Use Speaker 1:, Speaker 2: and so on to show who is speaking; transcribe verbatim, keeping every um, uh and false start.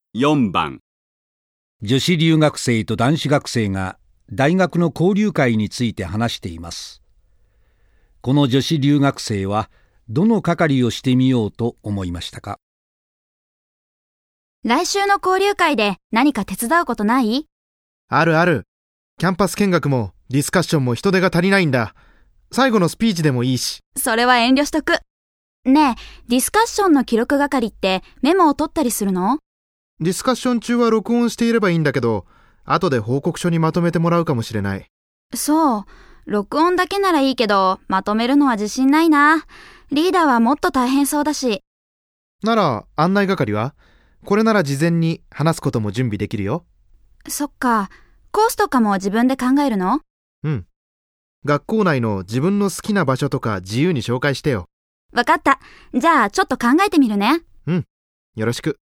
Speaker 1: よんばん、
Speaker 2: 女子留学生と男子学生が大学の交流会について話しています。この女子留学生はどの係をしてみようと思いましたか？
Speaker 3: 来週の交流会で何か手伝うことない？
Speaker 4: あるある。キャンパス見学もディスカッションも人手が足りないんだ。最後のスピーチでもいいし。
Speaker 3: それは遠慮しとく。ねえ、ディスカッションの記録係ってメモを取ったりするの？
Speaker 4: ディスカッション中は録音していればいいんだけど、後で報告書にまとめてもらうかもしれない。
Speaker 3: そう、録音だけならいいけど、まとめるのは自信ないな。リーダーはもっと大変そうだし。
Speaker 4: なら案内係は？これなら事前に話すことも準備できるよ。
Speaker 3: そっか、コースとかも自分で考えるの？
Speaker 4: うん。学校内の自分の好きな場所とか自由に紹介してよ。
Speaker 3: わかった。じゃあちょっと考えてみるね。
Speaker 4: うん、よろしく。